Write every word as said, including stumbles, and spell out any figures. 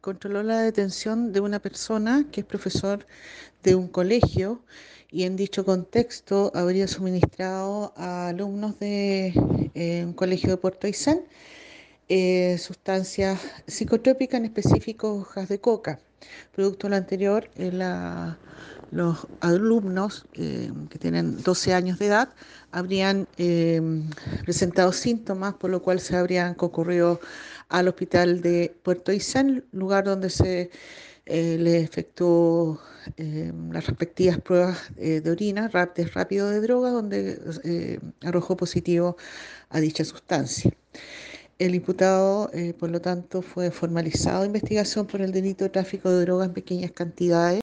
controló la detención de una persona que es profesor de un colegio y en dicho contexto habría suministrado a alumnos de eh, un colegio de Puerto Aysén eh, sustancias psicotrópicas, en específico hojas de coca. Producto de lo anterior, eh, la, los alumnos eh, que tienen doce años de edad habrían eh, presentado síntomas, por lo cual se habrían concurrido al hospital de Puerto Aysén, lugar donde se eh, le efectuó eh, las respectivas pruebas eh, de orina, rap, test rápido de droga, donde eh, arrojó positivo a dicha sustancia. El imputado, eh, por lo tanto, fue formalizado de investigación por el delito de tráfico de drogas en pequeñas cantidades.